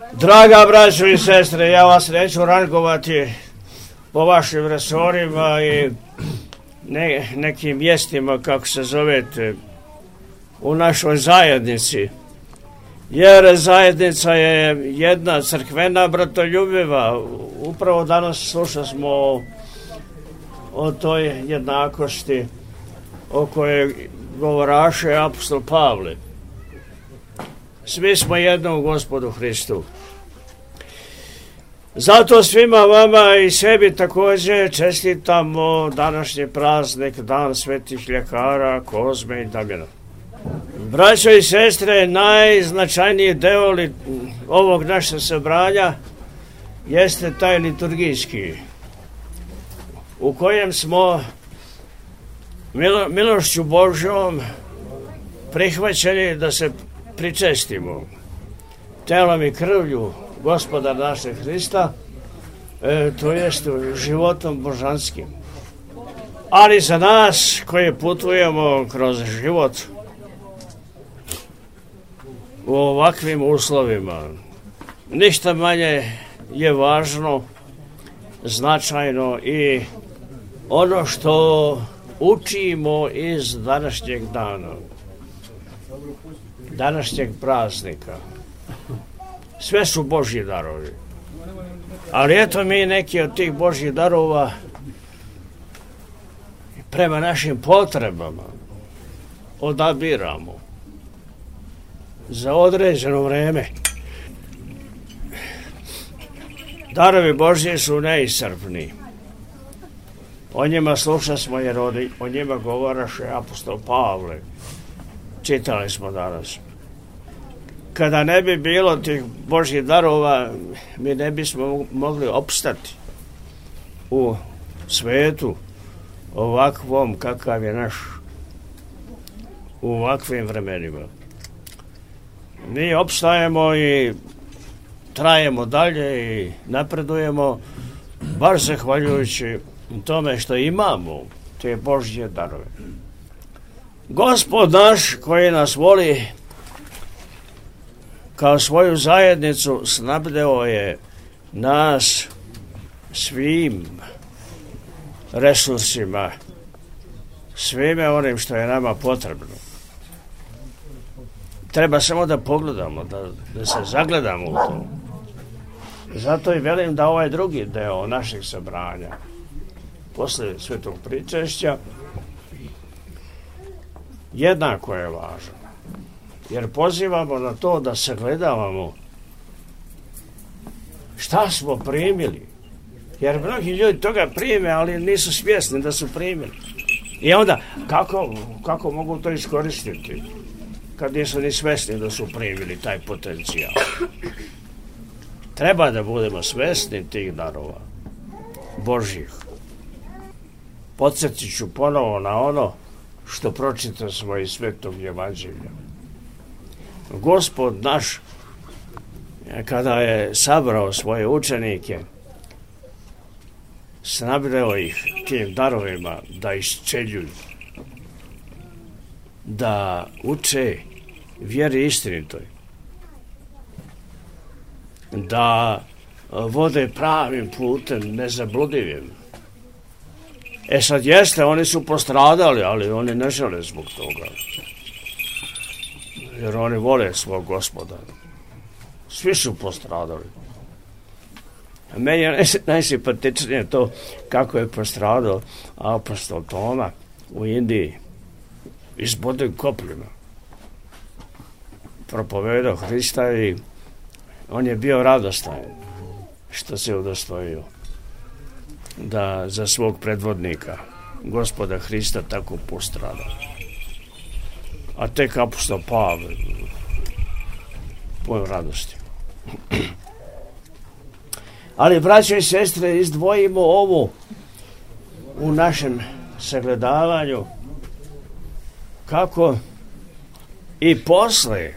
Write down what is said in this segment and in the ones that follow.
Draga braćo i sestre, ja vas neću rangovati po vašim resorima i nekim mjestima, kako se zovete, u našoj zajednici. Jer zajednica je jedna crkvena, bratoljubiva. Upravo danas slušali smo o toj jednakosti o kojoj govoraše apostol Pavle. Svi smo jedno u Gospodu Hristu. Zato svima vama i sebi također čestitamo današnji praznik, Dan svetih ljekara Kozme i Damjana. Braćo i sestre, najznačajniji deo ovog našeg sabranja jeste taj liturgijski, u kojem smo milošću Božjom prihvaćeni da se pričestimo telom i krvlju Gospoda našeg Hrista, to jest životom božanskim. Ali za nas koji putujemo kroz život u ovakvim uslovima, ništa manje je važno, značajno i ono što učimo iz današnjeg dana, današnjeg praznika. Sve su Božji darovi. Ali eto mi neki od tih Božjih darova prema našim potrebama odabiramo za određeno vreme. Darovi Božji su neiscrpni. O njima slušali smo jer o njima govoraše apostol Pavle. Čitali smo danas. Kada ne bi bilo tih Božjih darova, mi ne bismo mogli opstati u svetu ovakvom kakav je naš, u ovakvim vremenima. Mi opstajemo i trajemo dalje i napredujemo baš zahvaljujući tome što imamo te Božje darove. Gospod naš koji nas voli kao svoju zajednicu snabdeo je nas svim resursima, svime onim što je nama potrebno. Treba samo da pogledamo, da se zagledamo u to. Zato i velim da ovaj drugi deo našeg sabranja, posle svetog pričešća, jednako je važan. Jer pozivamo na to da sagledavamo šta smo primili. Jer mnogi ljudi toga prime, ali nisu svjesni da su primili. I onda, kako mogu to iskoristiti kad nisu ni svjesni da su primili taj potencijal? Treba da budemo svjesni tih darova Božjih. Podsjetit ću ponovo na ono što pročitao smo iz Svetog Evanđelja. Gospod naš, kada je sabrao svoje učenike, snabdeo ih tim darovima da isčeljuju, da uče vjeri istinitoj, da vode pravim putem, nezabludivim. Sad jeste, oni su postradali, ali oni ne žele zbog toga. Jer oni vole svog Gospoda. Svi su postradali. A meni je najsimpatičnije to kako je postradao apostol Toma u Indiji. Izboden kopljima. Propovedao Hrista i on je bio radostan što se udostojio da za svog predvodnika Gospoda Hrista tako postrada. A tek apostol Pavle pun radosti. Ali, braćo i sestre, izdvojimo ovo u našem sagledavanju kako i posle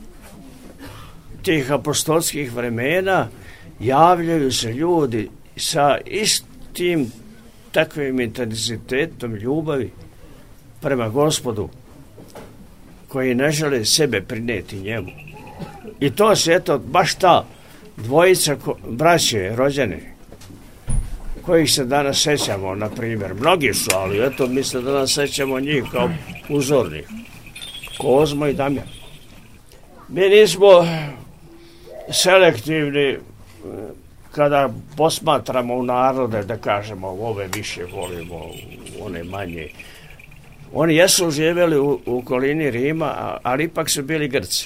tih apostolskih vremena javljaju se ljudi sa istim takvim intenzitetom ljubavi prema Gospodu, koji ne žele sebe prineti njemu. I to se, eto, baš ta dvojica braće rođene, kojih se danas sećamo, na primjer. Mnogi su, ali eto, mislim da nas sećamo njih kao uzornih. Kozmo i Damjan. Mi nismo selektivni kada posmatramo u narode, da kažemo ove više volimo, one manje. Oni jesu živjeli u okolini Rima, ali ipak su bili Grci.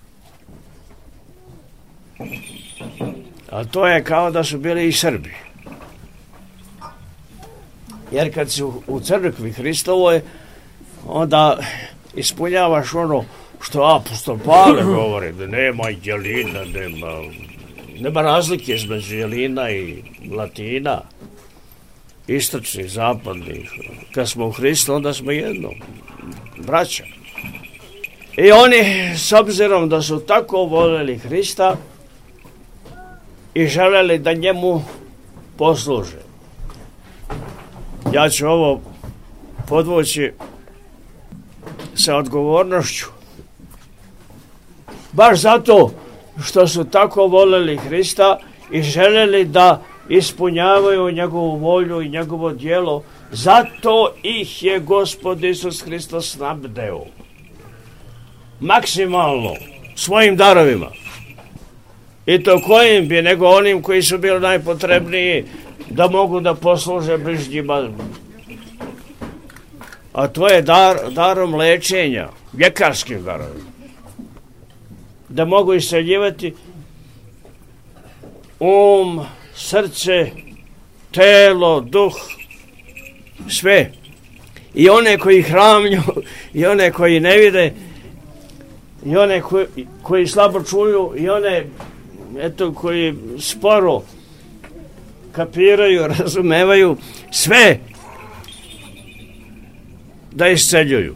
A to je kao da su bili i Srbi. Jer kad si u crkvi Hristovoj, onda ispunjavaš ono što apostol Pavle govori, da nema jelina, nema razlike između jelina i latina, istočnih, zapadnih. Kad smo u Hristu, onda smo jedno, braća. I oni, s obzirom da su tako voljeli Hrista i želeli da njemu posluže. Ja ću ovo podvući sa odgovornošću. Baš zato što su tako voljeli Hrista i željeli da ispunjavaju njegovu volju i njegovo djelo, zato ih je Gospod Isus Hristos snabdeo maksimalno svojim darovima. I to kojim bi, nego onim koji su bili najpotrebniji da mogu da posluže bližnjima. A to je darom lečenja, ljekarskim darovima. Da mogu isceljivati srce, telo, duh, sve. I one koji hramlju, i one koji ne vide, i one koji slabo čuju, i one koji sporo kapiraju, razumevaju, sve da isceljuju.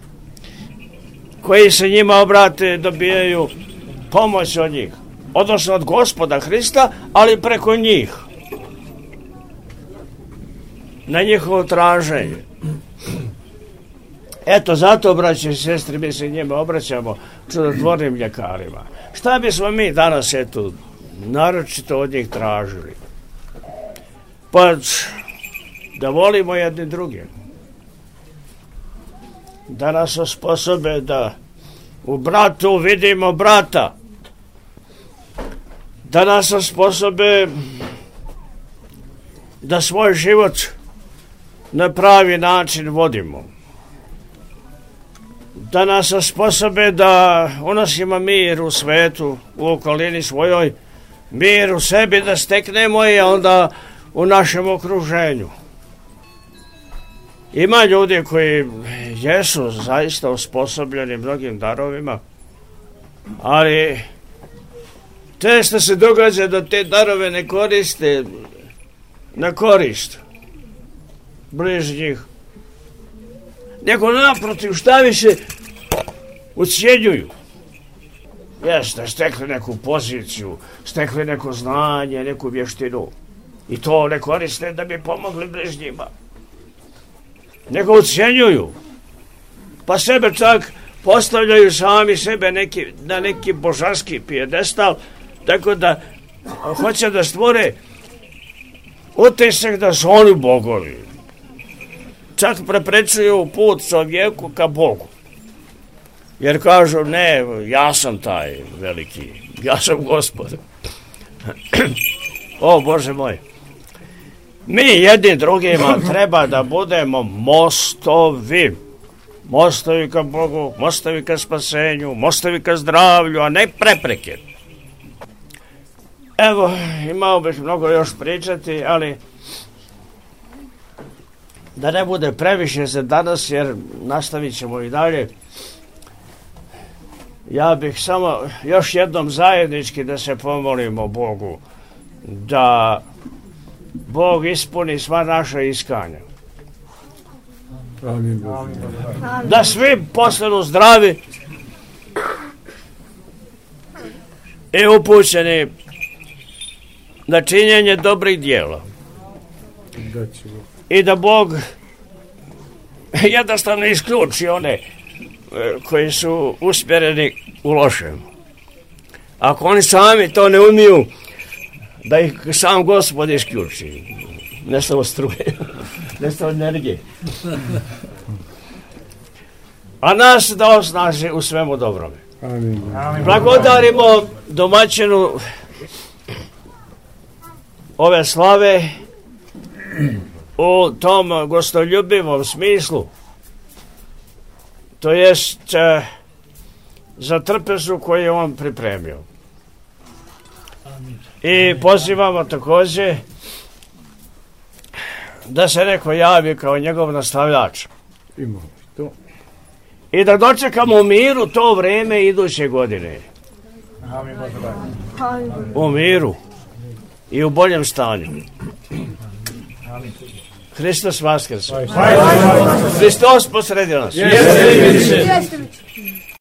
Koji se njima obrate, dobijaju pomoć od njih. Odnosno od Gospoda Hrista, ali preko njih. Na njihovo traženje. Eto, zato, braće i sestre, mi se njima obraćamo, čudotvornim ljekarima. Šta bismo mi danas, eto, naročito od njih tražili? Pa, da volimo jedni druge. Da nas osposobe da u bratu vidimo brata. Da nas osposobe da svoj život na pravi način vodimo. Da nas osposobe da unosimo mir u svetu, u okolini svojoj, mir u sebi da steknemo i onda u našem okruženju. Ima ljudi koji jesu zaista osposobljeni mnogim darovima, ali često se događa da te darove ne koriste na korist bližnjih, nego naprotiv šta više ucjenjuju. Jeste, stekli neku poziciju, stekli neko znanje, neku vještinu i to ne koriste da bi pomogli bližnjima, nego ucjenjuju, pa sebe čak postavljaju sami sebe na neki božanski pijedestal, tako da hoće da stvore utisak da su oni bogovi. Čak preprečuju put čovjeku ka Bogu. Jer kažu, ne, ja sam taj veliki, ja sam Gospod. O Bože moj. Mi jedni drugima treba da budemo mostovi. Mostovi ka Bogu, mostovi ka spasenju, mostovi ka zdravlju, a ne prepreke. Evo, imao bih mnogo još pričati, ali da ne bude previše za danas, jer nastavit ćemo i dalje. Ja bih samo još jednom zajednički da se pomolimo Bogu, da Bog ispuni sva naša iskanja. Amin. Da svi postanu zdravi i upućeni na činjenje dobrih djela. I da Bog jednostavno isključi one koji su usmjereni u lošem. Ako oni sami to ne umiju, da ih sam Gospod isključi. Nestalo struje, nestalo energije. A nas da osnaži u svemu dobrome. Amin. Blagodarimo domaćinu ove slave u tom gostoljubivom smislu, to jest za trpezu koju je on pripremio. I pozivamo također da se neko javi kao njegov nastavljač. I da dočekamo u miru to vreme iduće godine. U miru i u boljem stanju. Hristos vaskrse. Hristos posredi nas.